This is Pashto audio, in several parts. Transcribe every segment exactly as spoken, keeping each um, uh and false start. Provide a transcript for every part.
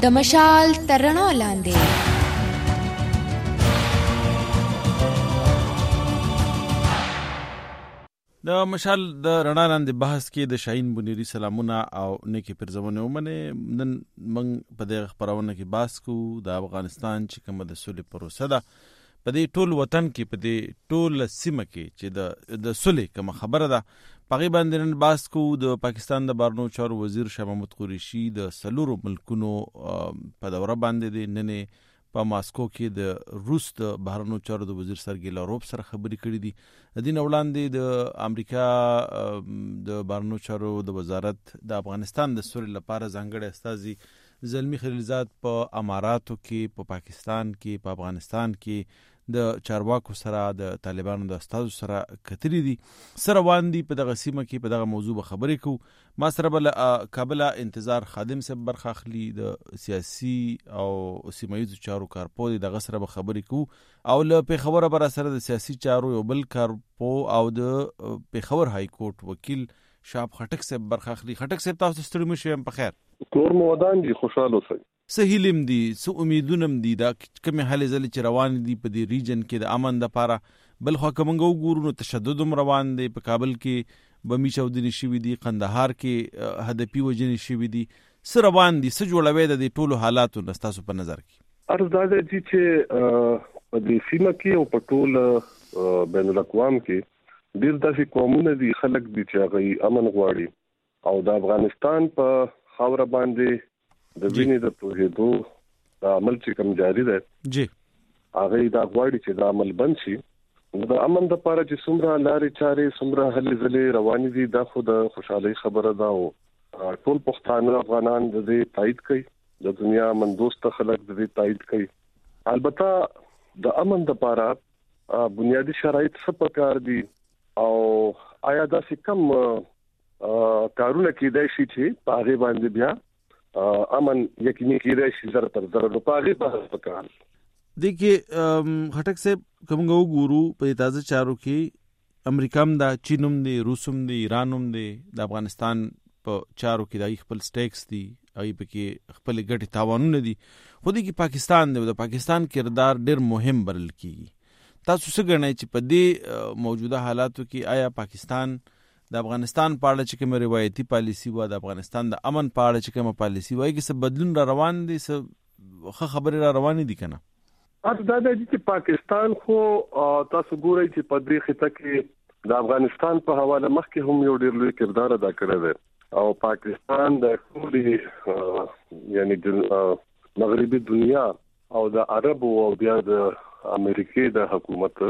د مشال تر رڼا لاندې. د مشال د رڼا لاندې بحث کې د شاهین بنيري سلامونه او نیکی پرزونه ومنه. نن موږ په دغه خبرونه کې بحث کوو د افغانستان چې کومه د صلح پروسه ده په دې ټول وطن کې، په دې ټول سیمه کې چې د د صلح کومه خبره ده په غي باندې نن بحث کوو. د پاکستان د بهرنیو چارو وزیر شاه محمود قریشي د سلورو ملکونو په دوره باندې د نن په ماسکو کې د روس د بهرنیو چارو د وزیر سرګی لاروف سره خبرې کړې دي. د دین وړاندې د امریکا د بهرنیو چارو د وزارت د افغانستان د صلح لپاره ځانګړی استازي زلمی خلیلزاد په اماراتو کې، په پا پاکستان کې، په افغانستان کې د چارواکو سره د طالبانو د استازو سره کتري دي. سره واندي په دغه سیمه کې په دغه موضوع به خبرې کوو. ما سره بل کابل انتظار خادم صاحب برخه اخلي د سیاسي او سیمایي چارو کارپو دغه سره به خبرې کوو، او له پیښور بر سره د سیاسي چارو یو بل کارپو او د پیښور های کورټ وکیل شاب خټک صاحب برخه اخلي. خټک صاحب تاسو ستړي مشه په خیر؟ کور مودان دي، خوشاله اوسئ. سهیلم دي، سو امیدونم دي دا کوم حالې زل چې روان دي په دې ریجن کې د امن د لپاره. بل خو کومنګو ګورو نو تشدد روان دي په کابل کې، بمی چودنی شوی دي، قندهار کې هدفي وجنی شوی دي. سره روان دي څه جوړوي د دې ټولو حالاتو نستاسو په نظر کې؟ ارزه ده چې په دې سیمه کې او په ټول بین الاقوام کې ډیر داسې قومونه دي، خلک دي چې هغه امن غواړي، او د افغانستان په خاور باندې د وینې د توهېدو د عمل چې کوم جاری ده جی هغه دا غواړي چې دا عمل بند شي. د امن لپاره چې څومره لارې چارې څومره هلې ځلې روانې دي دا خو د خوشحالۍ خبره ده، او ټول پښتانه افغانان د دې تایید کوي، د دنیا مندوسته خلک د دې تایید کوي. البته د امن لپاره بنیادی شرایط څه پکار دي، او آیا دا څه کم کارونه کېدای شي چې په هغه باندې بیا امن یقیني کېدای شي زر تر زر نو پاغي په پکار. دیکھیے خټک صاحب کومګو ګورو په تازه چارو کې امریکا هم دا، چینوم دی، روسوم دی، ایرانوم دی، د افغانستان په چارو کې د خپل سټیکس دي، ای په کې خپل ګټي تاوانونه دي. خو د پاکستان دی، د پاکستان کردار ډیر مهم بلل کیږي. تاسو څه ګڼئ چې په دې موجوده حالاتو کې آیا پاکستان د افغانستان په اړه چې کوم روایتي پالیسی و، د افغانستان د امن په اړه چې کوم پالیسی وایي چې څه بدلون را روان دي، څه ښه خبرې را روانې دي کنه؟ اته دا د چې پاکستان خو تاسو ګورئ چې په دې خطه کې د افغانستان په حواله مخکې هم یو ډېر لوی کردار ادا کړی دی، او پاکستان د ټولې یعنی د مغربي دنیا او د عربو او بیا د امریکای د حکومت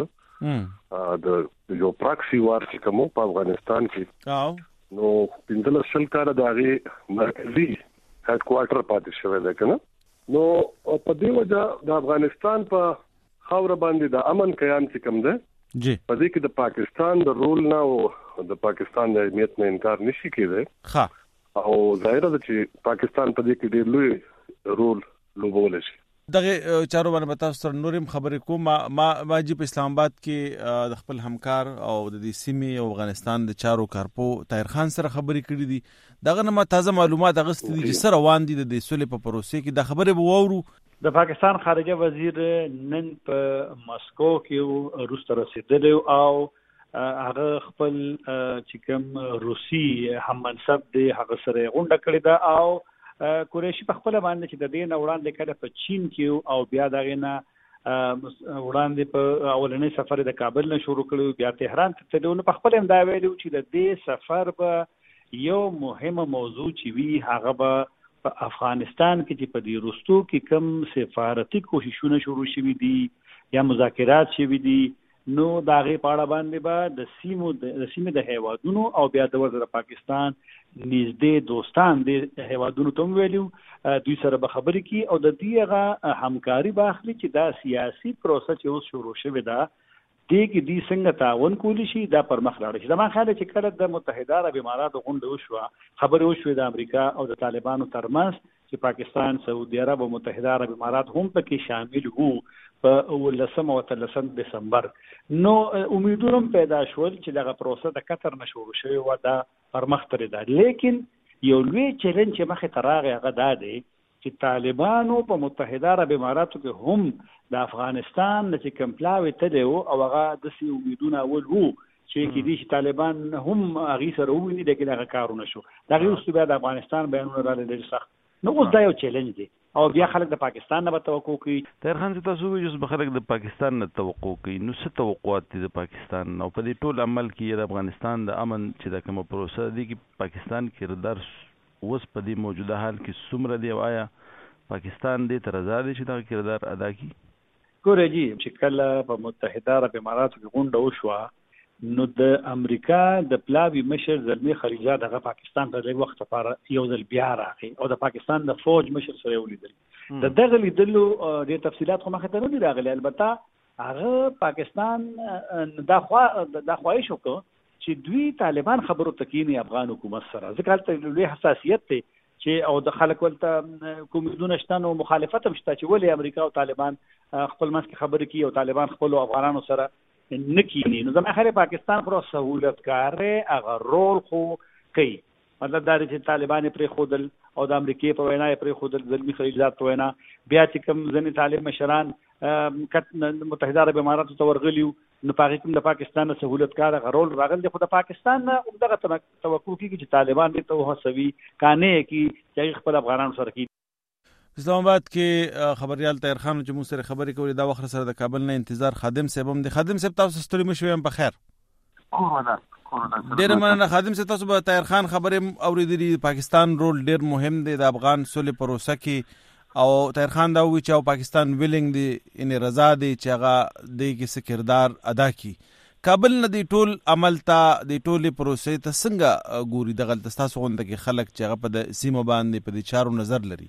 د یو پراکسی وار چې کوم په افغانستان کې نو پندل شل کال د هغه مرکزی هډ کوارټر پاتې شوی دی کنه. نو په دې وجه د افغانستان په خاور باندې د امن قیام چې کوم دی جی په دې کې د پاکستان د رول نه او د پاکستان د اهمیت نه انکار نشي کېدای. ها او ظاهر ده چې پاکستان په دې کې ډېر لوی رول لوبول شي. دغه چارو باندې تاسو سره نورم خبرې کوم. ما ما جی په اسلام آباد کې د خپل همکار او د دې سیمې او افغانستان د چارو کارپو طاهر خان سره خبرې کړې دي. دغه نه ما تازه معلومات اغستې دي چې سره روان دي د صلح په پروسه کې. د خبرې به وورو. د پاکستان خارجه وزیر نن په ماسکو کې روس ته رسیدلی او هغه خپل چې کوم روسي هم منصب دی هغه سره غونډه کړې ده، او قریشي په خپل باندې چې د دې نه وړاندې کړه په چین کې او بیا دغه نه وړاندې په اولنی سفر د کابل نه شروع کړو، بیا تهران ته تلو. نو په خپل هم دا ویلو چې د دې سفر به یو مهمه موضوع چې وی هغه به په افغانستان کې چې په دې رستو کې کم سفارتي کوششونه شروع شوي دي یا مذاکرات شوي دي، نو دا غي پاړه باندې به د سیمو د سیمې د هیوادونو او بیا د وزیر پاکستان نږدې دوستان د هیوادونو ته ویلو دوی سره به خبرې کی او د دې هغه همکاري باخلي چې دا سیاسي پروسه چې اوس شروع شوه دا دې کې دې څنګه تعاون کولی شي دا پر مخ لاړ شي. دا ما خیال چې کله د متحده عرب اماراتو غونډه وشوه خبرې وشوه د امریکا او د طالبانو ترمنځ چې پاکستان، سعودي عرب او متحده عرب امارات هم پکې شامل وو په ولسم او تلسم دسمبر. نو امیدونه پیدا شول چې دغه پروسه د قطر نشو شوی و دا پر مخ تر ده. لیکن یو لوی چیلنج چې مخه تراغه هغه دا دی چې طالبانو په متحده عرب اماراتو کې هم د افغانستان چې کمپلاوي تدو او هغه د سی امیدونه اول وو چې کې دي چې طالبان هم هغه سره ویني د کې هغه کارونه شو دا غي اوس بیا د افغانستان بیانونه را لري سخت نو اوس دا یو چیلنج دی او بیا خلک د پاکستان نه توقع کوي. طاهر خان تاسو وایي چې خلک د پاکستان نه توقع کوي نو څه توقعات دي د پاکستان نو په دې ټول عمل کې د افغانستان د امن چې د کومه پروسه دی کې پاکستان کردار اوس په دې موجوده حال کې څومره دی او آیا پاکستان دې تر آزاد چې دا کردار ادا کړي؟ ګوره جی چې کله په متحده عرب اماراتو کې غونډه وشوه نو د امریکا د پلاوی مشر زلمی خلیلزاد هغه پاکستان ته د وخت لپاره یو ځل بیا راغی او د پاکستان د فوج مشر سره ولیدل د دغه لیدلو د تفصيلات خو مخه ته نه راغلي البته هغه پاکستان دا خوا دا خواهش وکړ چې دوی طالبان خبرو تکینی افغان حکومت سره ځکه ته لوی حساسیت ته چې او د خلک ولته کومېدونه شته نو مخالفت هم شته چې ولې امریکا او طالبان خپل منځ کې خبرې کوي او طالبان خپل افغانانو سره نکینی نو زموږ خلک پاکستان خو سہولت کار هغه رول خو کوي مطلب دا چې طالبان پرې خودل او د امریکای په وینا پرې خودل زلمی خلیلزاد په وینا بیا چې کوم ځنې طالب مشران متحده عرب اماراتو ته ورغلیو نو پاکستان د پاکستان سہولت کار هغه رول راغل دی خو د پاکستان نه دغه توقع کیږي چې طالبان دې ته هڅوي کانه کی چې خپل افغانانو سره کوي. اسلام آباد کې خبريال طاهر خان چې موږ سره خبرې کولې دا وخت سره د کابل نه انتظار خادم صاحب هم د خادم صاحب تاسو ستوري مشوي هم په خیر کومه کومه ډېر مننه خادم صاحب تاسو به طاهر خان خبرې اوریدلې پاکستان رول ډېر مهم دی د افغان صلح پروسه کې او طاهر خان دا وی چې پاکستان ویلنګ دی ان رضا دی چې هغه د کې کردار ادا کړي کابل نه دی ټول عمل ته دی ټولې پروسې ته څنګه ګوري دغه تاسو غونډه کې خلک چې هغه په د سیمه باندې په دې چارو نظر لري؟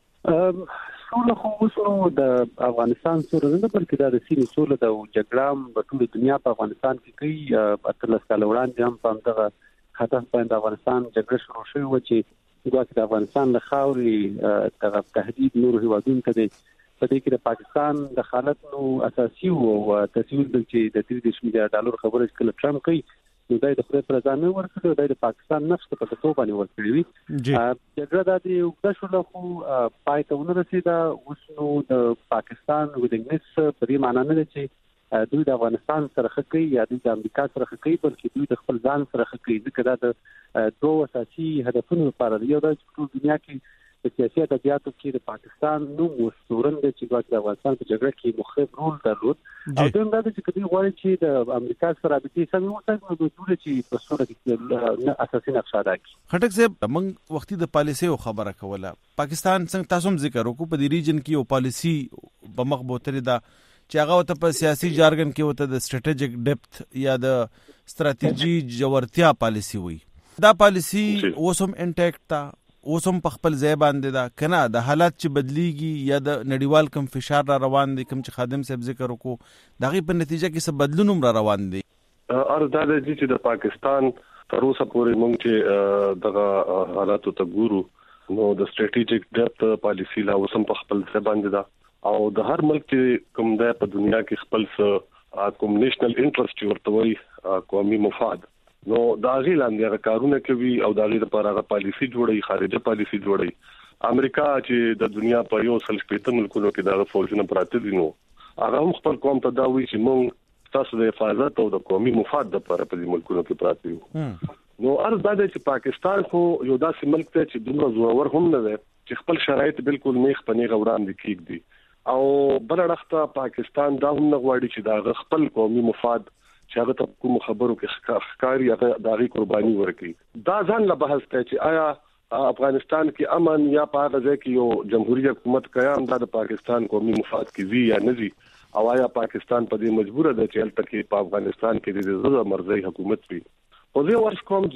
سوله خو وسو د افغانستان سره نه بلکې د سیمې سوله د جګړه په ټول دنیا په افغانستان کې کوي اتلس کال وړاندې هم په دغه هدف باندې افغانستان جګړه شروع شوه و چې د افغانستان له خاورې دغه تهدید نور هیوادونو ته دی په دې کې د پاکستان د حالت نو اساسي او تصویر بل چې د تریس میلیارډ ډالر خبره کله ټرمپ کوي نو دای د خپل پرځانه ورکړي دای د پاکستان نفس په توګه باندې ورکړي وي جګړه د دې د شو خو پای ته ورسېده اوس نو د پاکستان ولنګنس په دې معنی نه چې دوی د افغانستان سره خکې یا د امریکا سره خکې بلکې دوی د خپل ځان سره خکې ځکه دا د دوه اساسي هدفونو لپاره یو د ټول دنیا کې د سیاسي ادبیاتو کې د پاکستان نو مستورن د چې د افغانستان په جګړه کې مخالف رول درلود او دوی دا چې کدي غواړي چې د امریکا سره د دې سمې وسایل د ټول چې په صورت کې اساسي نقشه ده خټک صاحب موږ وختي د پالیسي خبره کوله پاکستان څنګه تاسو هم ذکر وکړو په دې ریجن کې یو پالیسي په مخ بوتل ده چې هغه ته په سیاسي جارګن کې وته د سټریټیجیک ډیپث یا د ستراتیژي جوړتیا پالیسي وي دا پالیسي اوسم انټیکټ تا اوسم په خپل ځای باندې دا کنه د حالات چې بدلیږي یا د نړیوال کم فشار را روان دي کوم چې خادم صاحب ذکر وکړو دغه په نتیجه کې څه بدلون را روان دي ارزه ده چې د پاکستان تر اوسه پورې موږ چې دغه حالات ته ګورو نو د سټریټیجیک ډیپث پالیسي لا اوسم په خپل ځای باندې دا او د هر ملک چې کوم د په دنیا کې خپل څه کوم نېشنل انټرست ورته وي قومي مفاد نو دا غي لاندې کارونه کوي او دا غي لپاره غو پالیسي جوړي خارجه پالیسي جوړي امریکا چې د دنیا په یو سل شپږ ملکونو کې دا فوجونه پراته دي نو هغه هم خپل قوم ته دا وی چې موږ تاسو د حفاظت او د قومي مفاد لپاره په دې ملکونو کې پراته یو نو ارز دا چې پاکستان خو یو داسې ملک دی چې دومره زورور هم نه دی چې خپل شرایط بالکل میخ پنی غوړان دي کیږي او بل وخت پاکستان دا هم نه غواړي چې دا خپل قومي مفاد چې هغه ته کوم خبرو کې ښکاری هغه داغي قرباني ورکړي دا ځان له بحث ته چې آیا افغانستان کې امن یا په هغه ځای کې یو جمهوریت حکومت قیام د پاکستان قومي مفاد کې وی یا نه وی او آیا پاکستان په دې مجبور ده چې الته کې په افغانستان کې د زړه مرزي حکومت وي خو زه ورس کوم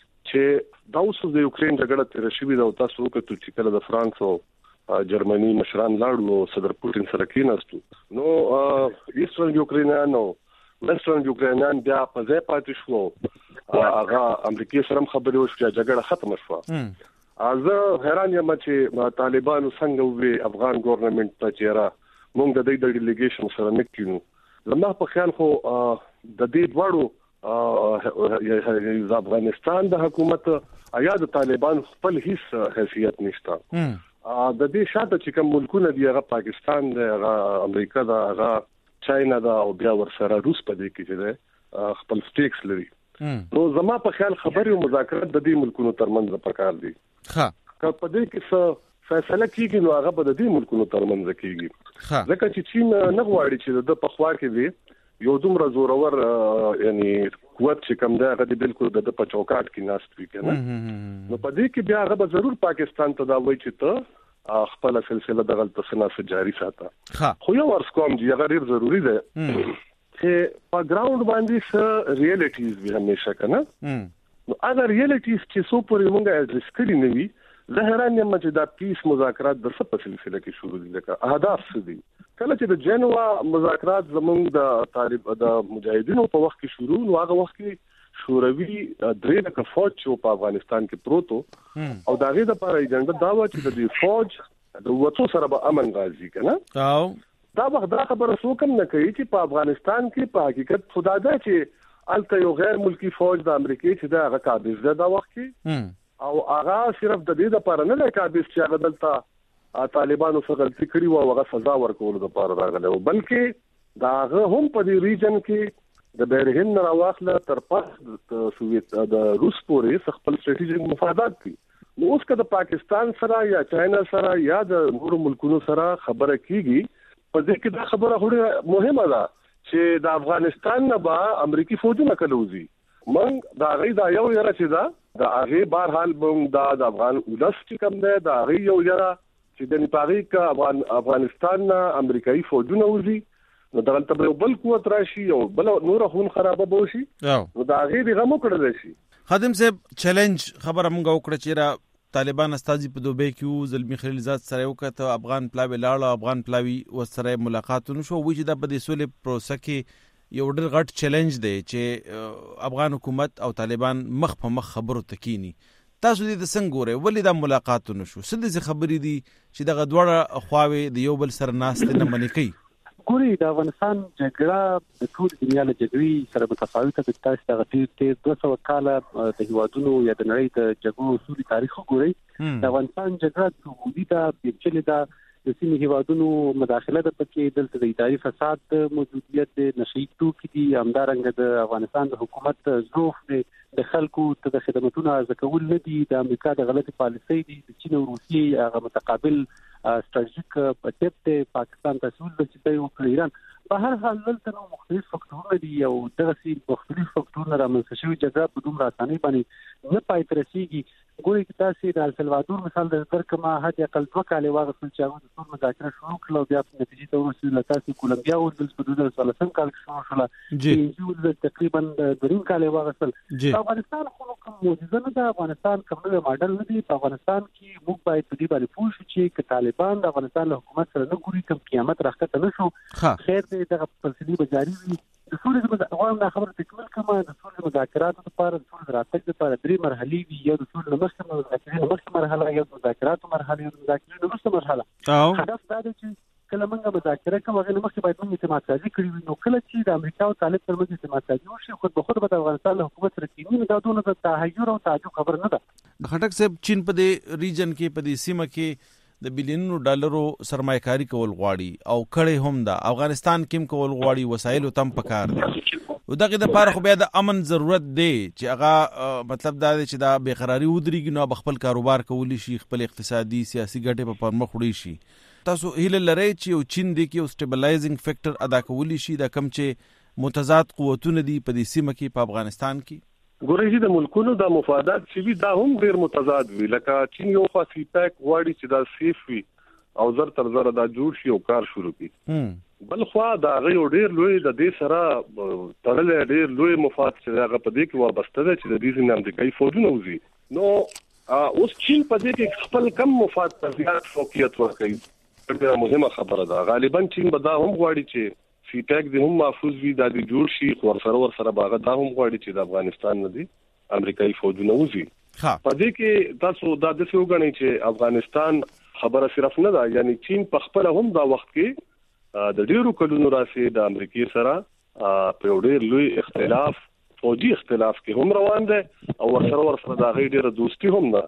چې دا اوس د یوکرين جګړه تیر شوې ده او تاسو وکړو چې کله د فرانس او جرمني مشران لاړو صدر پوتین سره کېناستو نو ایسترن یوکرینانو وسترن یوکرینان بیا په ځای پاتې شو هغه امریکای سره خبرې وشوه چې جګړه ختم شوه زه حیران یم چې طالبانو څنګه وی افغان ګورنمنت ته چیرې موږ د دې د ډیلیګیشن سره نکینو زما په خیال خو د دې دواړو د افغانستان د حکومت آیا د طالبان خپل هیڅ حیثیت نشته د دې شاته چې کوم ملکونه دی هغه پاکستان دی هغه امریکا دا هغه چاینا دا او بیا ورسره روس په دې کې چې خپل سټیکس لري نو زما په خیال خبرې او مذاکرات د دې ملکونو ترمنځ پکار دي ها که په دې کې څه فیصله کیږي نو هغه به د دې ملکونو ترمنځ کیږي ځکه چې چین نه غواړي چې د په خوا کې دی یو دومره زورور یعنی قوت چې کوم دی هغه بالکل د په چوکاټ کې ناست وي کنه نو په دې کې بیا هغه ضرور پاکستان ته دا وایي چې ته خپل سلسله د غلط سناسه جاری ساته خو یو ورس کوم دی هغه ډیر ضروری دی چې په ګراوند باندې څه ریالټیز وي همیشه کنه نو هغه ریالټیز چې سو پورې مونږه اډریس کړی نه وي زه حیران یم چې دا پیس مذاکرات د څه په سلسله کې شروع دي لکه اهداف څه دي کله چې د جنوا مذاکرات زموږ د طالب د مجاهدینو په وخت کې شروع نو هغه وخت کې شوروي درې لکه فوج چې په افغانستان کې پروتو او دا غي د لپاره ایجنډا دا و چې د دې فوج د وڅو سره به امن راځي کنه او دا وخت دا خبره څوک نه کوي چې په افغانستان کې په حقیقت خدا دا چې الته یو غیر ملکی فوج د امریکای چې دا هغه قابض ده دا وخت کې او هغه صرف د دې لپاره نه قابض چې هغه دلته طالبانو څخه غلطي کړې و او هغه سزا ورکول د لپاره راغله بلکې دا هغه هم په دې ریجن کې د بیرهن راواخله تر پخ د سوویت د روس پورې خپل ستراتیژیک مفادات دي نو اوس که د پاکستان سره یا چاینا سره یا د نورو ملکونو سره خبره کیږي په دې کې دا خبره هډه مهمه ده چې د افغانستان نه به امریکای فوجونه کلوزي من دا غي دا یو یره چې دا د هغه بهر حال بم دا د افغان ولس چې کوم دی دا غي یو یره چې د نیپاغي کا افغان افغانستان نه امریکایي فوجونه وزي نو دغلته به بل قوت راشي او بل نور خون خرابه بوشي نو دا غي دغه مو کړل شي خادم صاحب چیلنج خبره موږ وکړه چې را طالبان استاذي په دوبه کې زلمی خلیلزاد سره وکړه افغان پلاوی لاړ افغان پلاوی وسره ملاقاتونه شو وې چې د په دې سولې پروسه کې یو ډېر غټ چیلنج دی چې افغان حکومت او طالبان مخ په مخ خبرو تکینی تاسو دې د څنګه ګوره ولې دا ملاقاتونه شو څه دې خبرې دي چې دغه دوړه خواوي د یو بل سره ناست نه منې کوي ګوري د افغانستان جګړه د ټول دنیا له جګړې سره متفاوته ده تاسو د غټي دوه سوه کاله د هیوادونو یا د نړۍ د جګړو اصولي تاریخ ګوري د افغانستان جګړه سعودي ده پیچلې ده د سیمې هیوادونو مداخله د پکې دلته د اداري فساد موجودیت د نشئی توکي دي همدارنګه د افغانستان د حکومت ظروف د خلکو ته د خدماتونو ځکول نه دي د امریکا د غلطي پالیسۍ دي د چین او روسیې هغه متقابل ستراتیژیک پټپ ته پاکستان ته سول د چې یو ایران په هر حال دلته نو مختلف فاکتورونه دي او دغه سي مختلف فاکتورونه رامنځته شوي جګړه په دومره اسانۍ باندې نه پای ته رسیږي ګوري چې تاسو د السلوادور مثال د ترکمه حد اقل دوه کاله واغسل چې هغه د ټول مذاکره شروع کړل او بیا په نتیجه ته ورسېدل تاسو کولمبیا او د دوه هزار څلورم کال کې شروع شول چې د تقریبا دریم کاله واغسل افغانستان خو کوم معجزه نه ده افغانستان کوم نوې ماډل نه دی په افغانستان کې موږ باید په دې باندې پوه شو چې طالبان د افغانستان له حکومت سره نه ګوري کوم قیامت راخته نه شو خیر دې دغه فلسفي بجاری وي د سولې د غواړم دا خبره تکمیل کړم د سولې مذاکراتو لپاره د سولې راتګ لپاره درې مرحلې وي یا د سولې لمخکې مذاکرې لمخکې مرحله یا د مذاکراتو مرحله یا د مذاکرې وروسته مرحله هدف دا دی چې کله موږ مذاکره کوو هغه لمخکې باید موږ اعتماد سازي کړی وي نو کله چې د امریکا او طالب ترمنځ اعتماد سازي وشي خود به خود به د افغانستان له حکومت سره کېني دا دونه د تحیر او تعجب خبر نه ده خټک صاحب چین په دې ریجن کې په دې سیمه کې د بلینونو ډالرو سرمایه‌کاري کول غواړي او کړي هم ده افغانستان کې کول غواړي وسایل تم پکار دي او دغه د لپاره خو بیا د امن ضرورت دی چې هغه مطلب دا دی چې دا بیقراری ودرېږي نو خپل کاروبار کولی شي خپل اقتصادي سیاسي ګټې په پرمخ وړي شي تاسو هیله لرئ چې یو چین دی کې یو سټیبلایزینګ فیکٹر ادا کولی شي دا کم چې متضاد قوتونه دي په دې سیمه کې په افغانستان کې ګورې د ملکونو د مفادات چې وي دا هم ډیر متضاد وي لکه چین یو خاصی پاک غواړي چې دا سیف وي او زر تر زر دا جوړ شي او کار شروع کړي بل خو دا غي ډیر لوی د دې سره تړل ډیر لوی مفاد چې هغه په دې کې وابسته ده چې د دې نه امریکایي فوجونه وزي نو اوس چین په دې کې خپل کم مفاد ته زیات فوقیت ورکړي ډیره مهمه خبره ده غالبا چین به دا هم غواړي چې سی پیک د هم محفوظ وي د دې جوړ شي خو سره ور سره باغ دا هم غواړي چې د افغانستان نه دي امریکایي فوجونه وزي په دې کې تاسو دا د څه وګڼئ چې افغانستان خبره صرف نه ده یعنی چین په خپل هم دا وخت کې د ډیرو کلونو راسي د امریکای سره په ډیر لوی اختلاف فوجي اختلاف کې هم روان دي او ورسره ورسره دا غي ډیره دوستي هم ده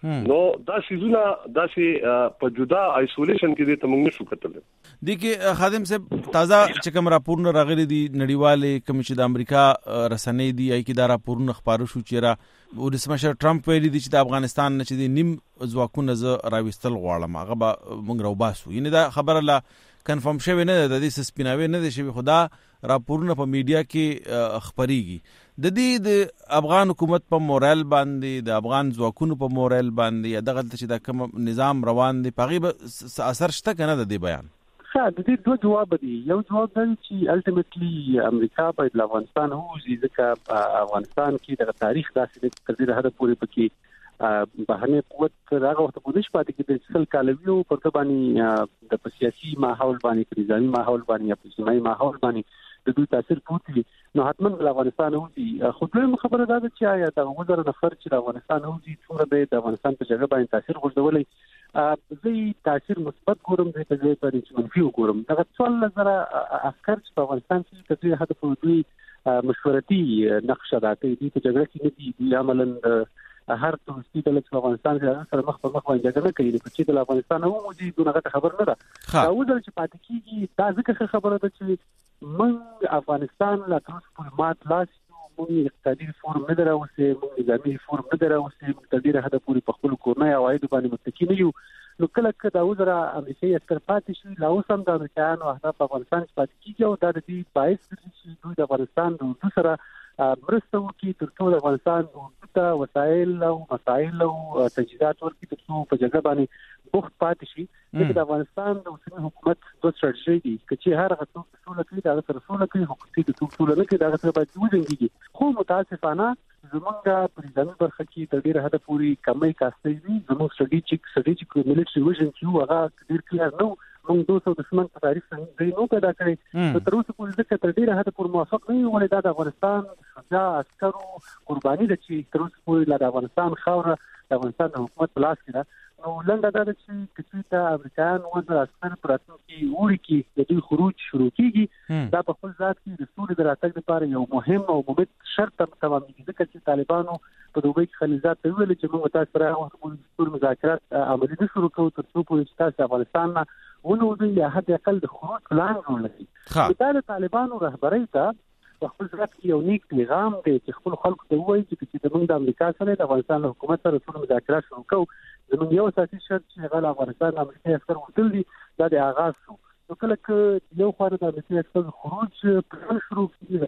نو دا سيزونه دا سي په جدا آیسولیشن کې دي ته موږ نشو کتل دي کې خادم صاحب تازه چې کوم راپورونه راغلي دي نړیواله کوم چې د امریکا رسنۍ دي اې کې دا راپورونه خبرو شو چې را ولسمشر ټرمپ ویلي دي چې د افغانستان نه چې نیم ځواکونه ز راويستل غواړم هغه به موږ راوباسو یعنی دا خبره لا کنفرم شوی نه ده د دې سپیناوي نه ده شوی خدا راپورونه په میډیا کې خبريږي د دې د افغان حکومت په مورال باندې د افغان ځواکونو په مورال باندې یا دغه چې د کوم نظام روان دي په غیب اثر شته کنه د دې بیان ښه د دې دوه جواب دي یو جواب دی چې الټیمیټلی امریکا باید له افغانستان ووځي ځکه افغانستان کې د تاریخ داسې د تر هغه پورې پکې بهرنی قوت راغه وخت په دې شپه کې د څل کالویو په باندې د سیاسي ماحول باندې په نظامی ماحول باندې یا په سیمایي ماحول باندې د دوی تاثیر پوتي نو حتماً د افغانستان وځي خو دوی خبره ده چې آیا د وزیر نفر چې د افغانستان وځي څومره به د افغانستان په جګړه باندې تاثیر غورځولای زه تاثیر مثبت ګورم د دې په اړه چې منفي وګورم دا څول نظر افکار چې په افغانستان کې د دې هدف دوی مشورتي نقشه ده د دې په جګړه کې نه دي عملاً هر څه چې د افغانستان سره مخ په مخ باندې جګړه کوي چې د افغانستان هم موجي دغه خبر نه ده دا وځل چې پاتې کیږي دا ځکه خبره ده چې من افغانستان لا تاسو په مات لاس موږ اقتصادي فورم نه دراوسه موږ نظامي فورم نه دراوسه موږ تر ډیره حد پورې په خپل کورنۍ عواید باندې متکی نه یو نو کله کله دا وزره امریکایي عسكر پاتې شي لا اوس هم د امریکایانو اهداف په افغانستان کې پاتې کیږي او دا د دې باعث ګرځي چې دوی د افغانستان د دوسره مرسته وکړي تر څو د افغانستان د وسایل او مسایل او تجهیزات ورکړي تر څو په جګړه باندې بوخت پاتې شي د افغانستان د اوسنی حکومت د ستراتیژي دي چې هر هغه څه څه کوي دا سره څه کوي حکومت د څه څه نه کوي دا سره باید وځي خو متاسفانه زمونږ په ځانګړي برخه کې د ډیره حد پورې کمې کاستې دي زموږ سټریټیجیک سټریټیجیک ملټری ویژن چې هغه ډیر کلیر نو موږ دوه سوه دشمن په تاریخ څنګه نو پیدا کړی تر اوسه پورې ځکه تر ډیره حد پورې موافق نه یو ولې د افغانستان شجاع عسکرو قرباني د چې تر اوسه پورې د افغانستان خاوره د افغانستان د حکومت په لاس کې ده نو لنډه دا ده چې کچې ته امریکایان وزر عسکر پر راتلونکي وړي کې د دوی خروج شروع کیږي دا په خپل ذات کې د سولې د راتګ لپاره یو مهم او مهم شرط تمامېږي ځکه چې طالبانو په دوبۍ کې خلیزات ته ویل چې موږ تاسو سره وخت مذاکرات عملي نه شروع کوو تر څو پورې چې تاسو افغانستان نه ونوځي یا حد اقل د خروج پلان جوړ کړئ دا د طالبانو رهبرۍ ته خپل ځات کې یو نیک پیغام دی چې خپل خلکو ته وایي چې د موږ د امریکا سره د افغانستان حکومت سره ټول مذاکرات شروع کوو زموږ یو اساسي شرط چې غل افغانستان امریکایي عسكر وتل دي دا د آغاز شو نو کله چې یو خور د امریکایي عسكر خروج پلان شروع کیږي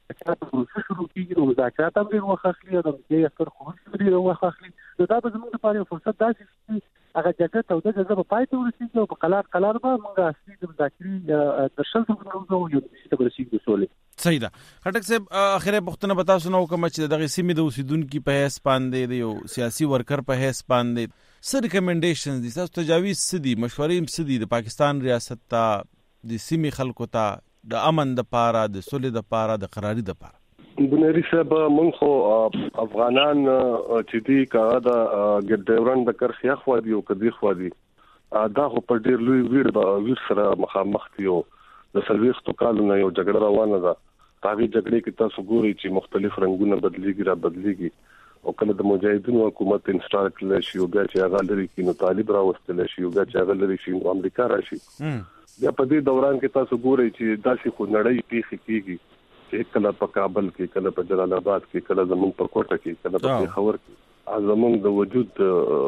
چې شروع کیږي نو مذاکرات هم ډیر وخت اخلي او د امریکایي عسكر خروج ډیر وخت اخلي نو دا به زموږ لپاره یو فرصت داسې چې هغه جګړه ته د ځبه پای ته ورسیږي او په قلار قلار به موږ اصلي د مذاکرې د شل څخه نو یو څه به رسیږي سولې صحیح ده خټک صاحب اخیره پښتنه بتا سنو کوم چې دغه سیمې د اوسیدونکو په هیڅ باندې د یو سیاسي ورکر په هیڅ باندې څه ریکمنډیشنز دي تاسو تجاویز څه دي مشورې څه دي د پاکستان ریاست ته د سیمې خلکو ته د امن د پاره د صلح د پاره د قراري د پاره بنيري صاحب مونږ خو افغانان چې دي کاغه د ګډورن د کرخیا خو دی او کدي خو دی دا خو په ډیر لوی ویر به ویر سره مخامخ دیو د سلويختو کالونو یو جګړه روانه ده تاوی جګړې کې تاسو ګورئ چې مختلف رنگونه بدليږي را بدليږي او کله د مجاهدینو حکومت انسټال کړل شي او بیا چې هغه لري کې نو طالب راوستل شي او بیا چې هغه لري شي امریکا راشي بیا په دې دوران کې تاسو ګورئ چې داسې خو نړۍ پیښ کیږي چې کله په کابل کې کله په جلال آباد کې کله زمون په کوټه کې کله په پېښور کې زمون د وجود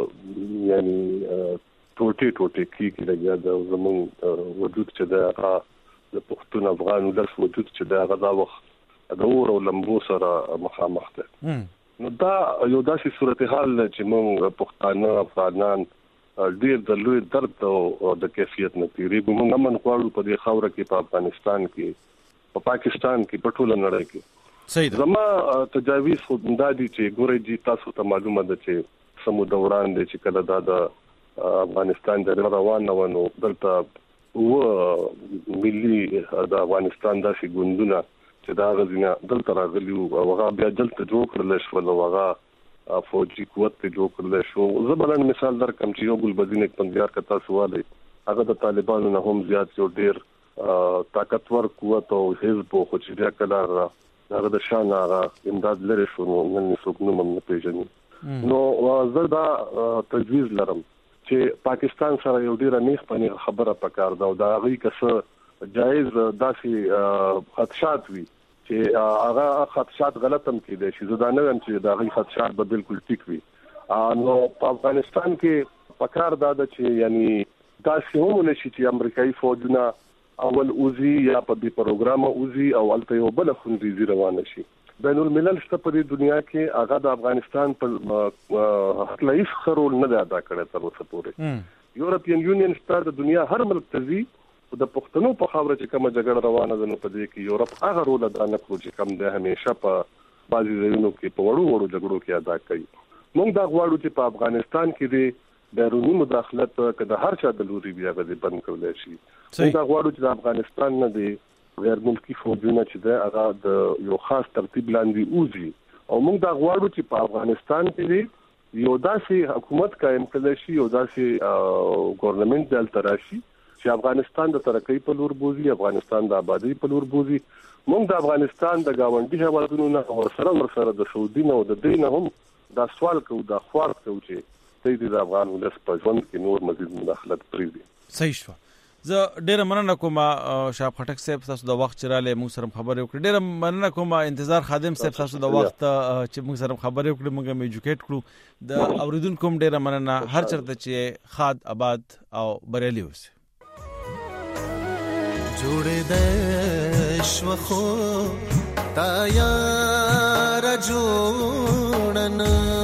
یعنی ټوټي ټوټي کې لګیا د زمون وجود چې دا د پښتون افغان ولس وجود چې دا غدا وخت د اور او لمبو سره مخامخ ده نو دا یو داسې صورتحال چې موږ پښتانه افغانان ډېر د لوی درد او د کیفیت نه تیریږو موږ امن غواړو په دې خاوره کې په افغانستان کې په پاکستان کې په ټوله نړۍ کې صحیح ده زما تجاویز خو دا دي چې ګورئ جی تاسو ته معلومه ده چې سمو دوران دي چې کله دا د افغانستان د روان نو دلته و ملي د افغانستان داسې ګوندونه چې دا غزنه دلته راغلي او هغه بیا دلته جوړ کړل شو او هغه فوجي قوت ته جوړ کړل شو زبرن مثال درکم چې یو ګلبدین پنځار کتا سواله هغه د طالبانو نه هم زیات یو ډیر طاقتور قوت او حزب خو چې بیا کله هغه د شان هغه امداد لري شو نن څوک نه مم پیژني نو زه دا تجویز لرم چې پاکستان سره یو ډیر نیخ پنه خبره پکار دا او دا غي کسه جایز داسي خدشات وي چې هغه خدشات غلط هم کیدي شي زه دا نه وایم چې دا غي خدشات به بالکل ټیک وي نو په افغانستان کې پکار دا د چې یعنی داسې هم نشي چې امریکایي فوجونه اول اوزي یا په دې پروګرام اوزي او الته یو بل خنځي روانه شي بین الملل شته په دنیا کې هغه د افغانستان په خپلایف خرول نه ادا کړی تر اوسه پورې یورپین یونین شته د دنیا هر ملک تزي د پښتنو په خبره چې کومه جګړه روانه ده نو په دې کې یورپ هغه رول ادا نه کوي چې کوم د همیشه په بازي ځایونو کې په وړو وړو جګړو کې ادا کوي موږ دا غواړو چې په افغانستان کې د بیرونی مداخلت کده هر چا د لوري بیا به بند کولای شي موږ دا غواړو چې د افغانستان نه د غیر ملکی فوجونه چې د هغه د یو خاص ترتیب لاندې اوزي او موږ دا غواړو چې په افغانستان کې یو داسې حکومت قائم کړي شي یو داسې ګورنمنت دل تراشي چې افغانستان د ترقۍ په لور بوزي افغانستان د آبادی په لور بوزي موږ د افغانستان د گاونډي هیوادونو نه ورسره ورسره د سعودي نه او د دین هم دا سوال کوو دا خوار کوو چې د افغان ولس په ژوند کې نور مزید مداخلت پریږدي. صحیح شو. زه ډېر مننه کوم شاب خټک صاحب تاسو د وخت چراله موږ سره خبرې وکړې ډېر مننه کوم انتظار خادم صاحب تاسو د وخت چې موږ سره خبرې وکړې موږ مې ایجوکیټ کړو د اوریدونکو هم ډېر مننه هر چرته چې خاد آباد او بریالي اوسه. جوړ دې شو خو تا یار جوړن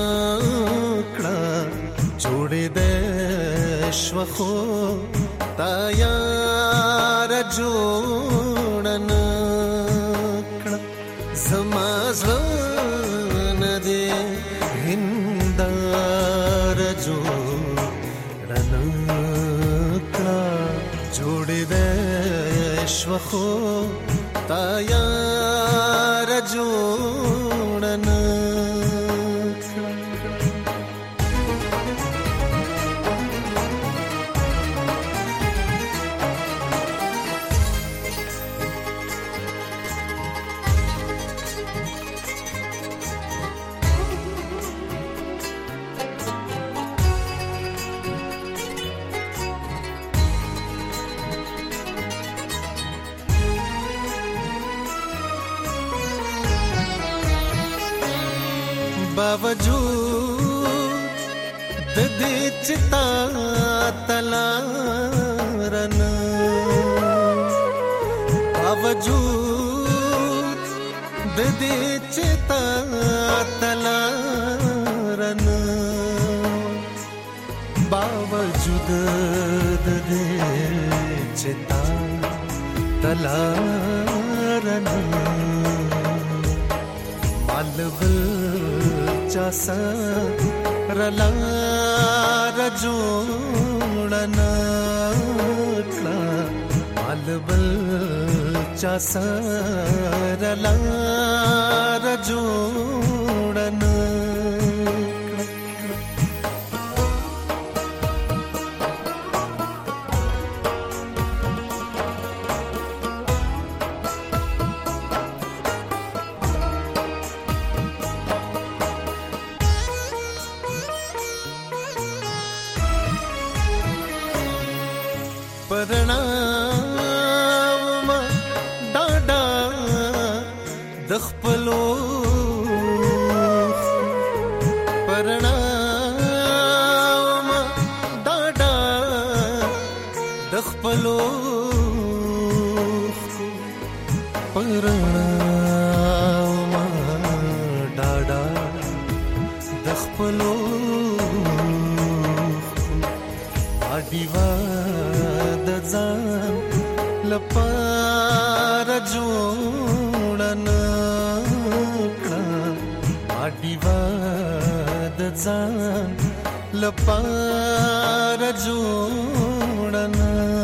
جوړې دې شو خو تا یار جوړن کړه زما زړه دې هندار جوړن کړه جوړې دې شو خو تا یار جوړن باوجود د دې چتا تلارن باوجود د دې چتا تلارن باوجود د دې چتا تلارن مالبل چاسا رلا رجوړن کلا مالبل چاسا رلا رجوړن پرنا ما ډاډا د خپلو پرنا ما ډاډا د خپلو پرنا ما ډاډا د خپلو اډیوا ځان لپاره جوړن کړه اډیوا د ځان لپاره جوړن